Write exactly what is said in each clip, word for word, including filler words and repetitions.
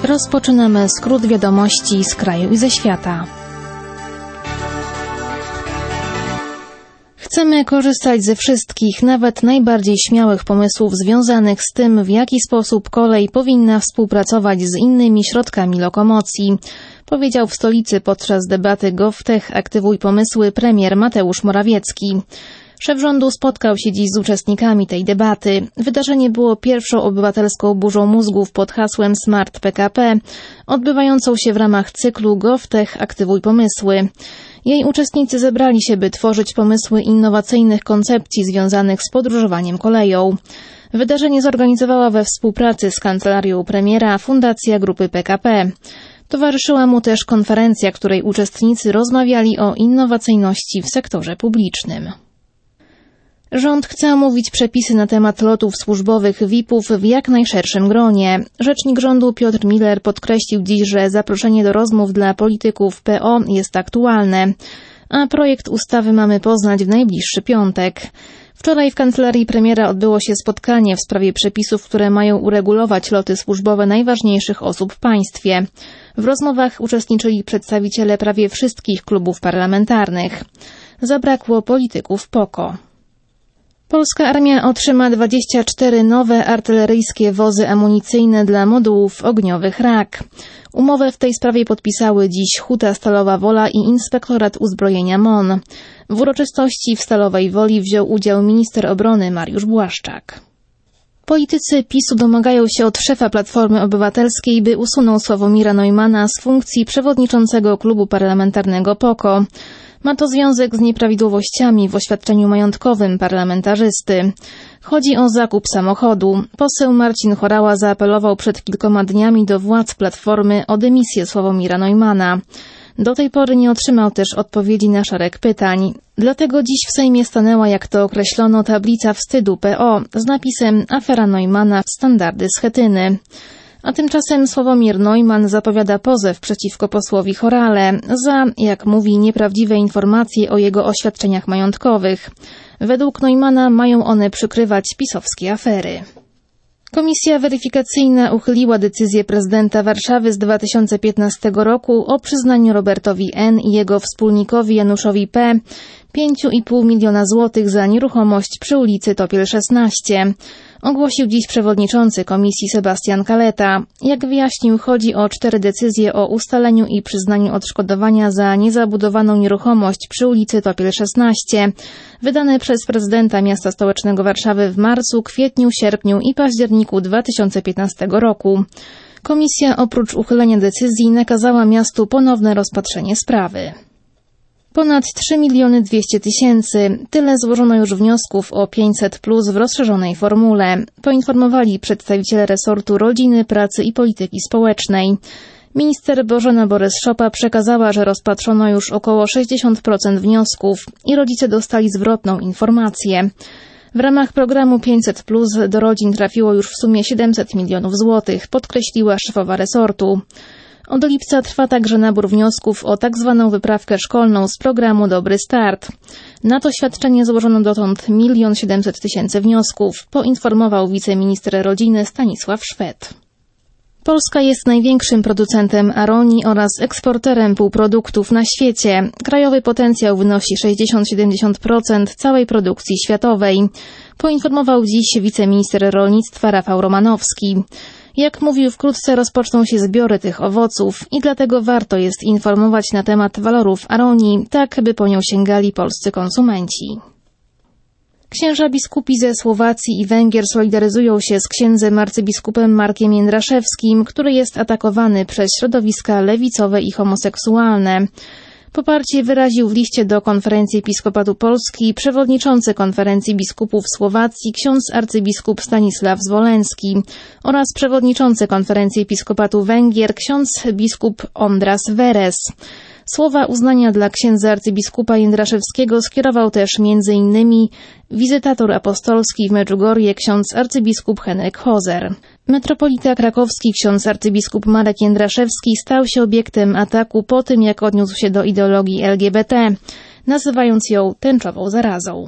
Rozpoczynamy skrót wiadomości z kraju i ze świata. Chcemy korzystać ze wszystkich, nawet najbardziej śmiałych pomysłów związanych z tym, w jaki sposób kolej powinna współpracować z innymi środkami lokomocji, powiedział w stolicy podczas debaty GovTech Aktywuj Pomysły premier Mateusz Morawiecki. Szef rządu spotkał się dziś z uczestnikami tej debaty. Wydarzenie było pierwszą obywatelską burzą mózgów pod hasłem Smart P K P, odbywającą się w ramach cyklu GovTech Aktywuj Pomysły. Jej uczestnicy zebrali się, by tworzyć pomysły innowacyjnych koncepcji związanych z podróżowaniem koleją. Wydarzenie zorganizowała we współpracy z kancelarią premiera Fundacja Grupy P K P. Towarzyszyła mu też konferencja, której uczestnicy rozmawiali o innowacyjności w sektorze publicznym. Rząd chce omówić przepisy na temat lotów służbowych V I P-ów w jak najszerszym gronie. Rzecznik rządu Piotr Miller podkreślił dziś, że zaproszenie do rozmów dla polityków P O jest aktualne, a projekt ustawy mamy poznać w najbliższy piątek. Wczoraj w kancelarii premiera odbyło się spotkanie w sprawie przepisów, które mają uregulować loty służbowe najważniejszych osób w państwie. W rozmowach uczestniczyli przedstawiciele prawie wszystkich klubów parlamentarnych. Zabrakło polityków P O K O. Polska armia otrzyma dwadzieścia cztery nowe artyleryjskie wozy amunicyjne dla modułów ogniowych R A K. Umowę w tej sprawie podpisały dziś Huta Stalowa Wola i Inspektorat Uzbrojenia M O N. W uroczystości w Stalowej Woli wziął udział minister obrony Mariusz Błaszczak. Politycy PiS-u domagają się od szefa Platformy Obywatelskiej, by usunął Sławomira Neumanna z funkcji przewodniczącego klubu parlamentarnego P O K O. Ma to związek z nieprawidłowościami w oświadczeniu majątkowym parlamentarzysty. Chodzi o zakup samochodu. Poseł Marcin Horała zaapelował przed kilkoma dniami do władz Platformy o dymisję Sławomira Neumanna. Do tej pory nie otrzymał też odpowiedzi na szereg pytań. Dlatego dziś w Sejmie stanęła, jak to określono, tablica wstydu P O z napisem Afera Neumanna w standardy Schetyny. A tymczasem Sławomir Neumann zapowiada pozew przeciwko posłowi Horale za, jak mówi, nieprawdziwe informacje o jego oświadczeniach majątkowych. Według Neumanna mają one przykrywać pisowskie afery. Komisja weryfikacyjna uchyliła decyzję prezydenta Warszawy z dwa tysiące piętnastego roku o przyznaniu Robertowi N. i jego wspólnikowi Januszowi P. pięć i pół miliona złotych za nieruchomość przy ulicy Topiel szesnaście. Ogłosił dziś przewodniczący komisji Sebastian Kaleta. Jak wyjaśnił, chodzi o cztery decyzje o ustaleniu i przyznaniu odszkodowania za niezabudowaną nieruchomość przy ulicy Topiel szesnaście, wydane przez prezydenta miasta stołecznego Warszawy w marcu, kwietniu, sierpniu i październiku dwa tysiące piętnastego roku. Komisja oprócz uchylenia decyzji nakazała miastu ponowne rozpatrzenie sprawy. Ponad trzy miliony dwieście tysięcy. Tyle złożono już wniosków o pięćset plus w rozszerzonej formule, poinformowali przedstawiciele resortu rodziny, pracy i polityki społecznej. Minister Bożena Borys-Szopa przekazała, że rozpatrzono już około sześćdziesiąt procent wniosków i rodzice dostali zwrotną informację. W ramach programu pięćset plus do rodzin trafiło już w sumie siedemset milionów złotych, podkreśliła szefowa resortu. Od lipca trwa także nabór wniosków o tak zwaną wyprawkę szkolną z programu Dobry Start. Na to świadczenie złożono dotąd milion siedemset tysięcy wniosków, poinformował wiceminister rodziny Stanisław Szwed. Polska jest największym producentem aronii oraz eksporterem półproduktów na świecie. Krajowy potencjał wynosi sześćdziesiąt do siedemdziesięciu procent całej produkcji światowej, poinformował dziś wiceminister rolnictwa Rafał Romanowski. Jak mówił, wkrótce rozpoczną się zbiory tych owoców i dlatego warto jest informować na temat walorów aronii, tak by po nią sięgali polscy konsumenci. Księża biskupi ze Słowacji i Węgier solidaryzują się z księdzem arcybiskupem Markiem Jędraszewskim, który jest atakowany przez środowiska lewicowe i homoseksualne. Poparcie wyraził w liście do Konferencji Episkopatu Polski przewodniczący Konferencji Biskupów Słowacji ksiądz arcybiskup Stanisław Zwolenski oraz przewodniczący Konferencji Episkopatu Węgier ksiądz biskup Ondras Veres. Słowa uznania dla księdza arcybiskupa Jędraszewskiego skierował też między innymi wizytator apostolski w Medjugorje ksiądz arcybiskup Henryk Hozer. Metropolita krakowski ksiądz arcybiskup Marek Jędraszewski stał się obiektem ataku po tym, jak odniósł się do ideologii L G B T, nazywając ją tęczową zarazą.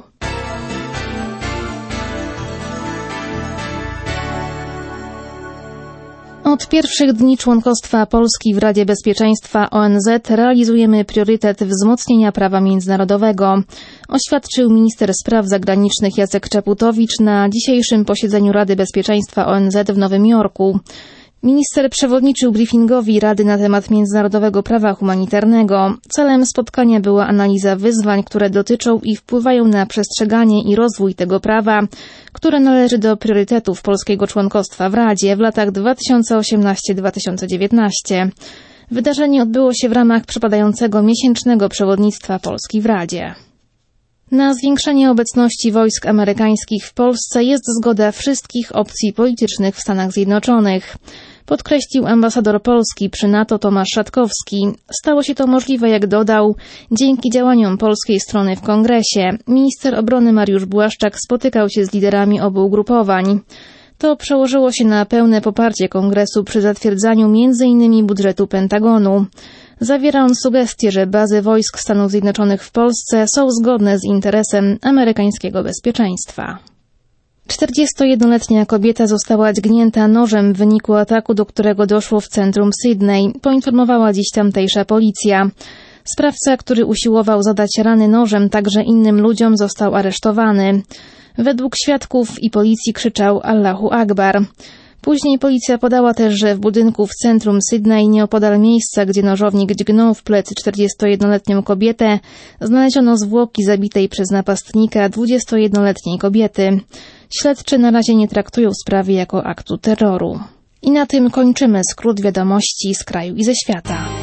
Od pierwszych dni członkostwa Polski w Radzie Bezpieczeństwa O N Z realizujemy priorytet wzmocnienia prawa międzynarodowego, oświadczył minister spraw zagranicznych Jacek Czaputowicz na dzisiejszym posiedzeniu Rady Bezpieczeństwa O N Z w Nowym Jorku. Minister przewodniczył briefingowi Rady na temat międzynarodowego prawa humanitarnego. Celem spotkania była analiza wyzwań, które dotyczą i wpływają na przestrzeganie i rozwój tego prawa, które należy do priorytetów polskiego członkostwa w Radzie w latach dwa tysiące osiemnastym do dwa tysiące dziewiętnastego. Wydarzenie odbyło się w ramach przypadającego miesięcznego przewodnictwa Polski w Radzie. Na zwiększenie obecności wojsk amerykańskich w Polsce jest zgoda wszystkich opcji politycznych w Stanach Zjednoczonych, podkreślił ambasador Polski przy NATO Tomasz Szatkowski. Stało się to możliwe, jak dodał, dzięki działaniom polskiej strony w Kongresie. Minister obrony Mariusz Błaszczak spotykał się z liderami obu ugrupowań. To przełożyło się na pełne poparcie Kongresu przy zatwierdzaniu między innymi budżetu Pentagonu. Zawiera on sugestie, że bazy wojsk Stanów Zjednoczonych w Polsce są zgodne z interesem amerykańskiego bezpieczeństwa. czterdziestojednoletnia kobieta została dźgnięta nożem w wyniku ataku, do którego doszło w centrum Sydney, poinformowała dziś tamtejsza policja. Sprawca, który usiłował zadać rany nożem także innym ludziom, został aresztowany. Według świadków i policji krzyczał Allahu Akbar. Później policja podała też, że w budynku w centrum Sydney, nieopodal miejsca, gdzie nożownik dźgnął w plecy czterdziestojednoletnią kobietę, znaleziono zwłoki zabitej przez napastnika dwudziestojednoletniej kobiety. Śledczy na razie nie traktują sprawy jako aktu terroru. I na tym kończymy skrót wiadomości z kraju i ze świata.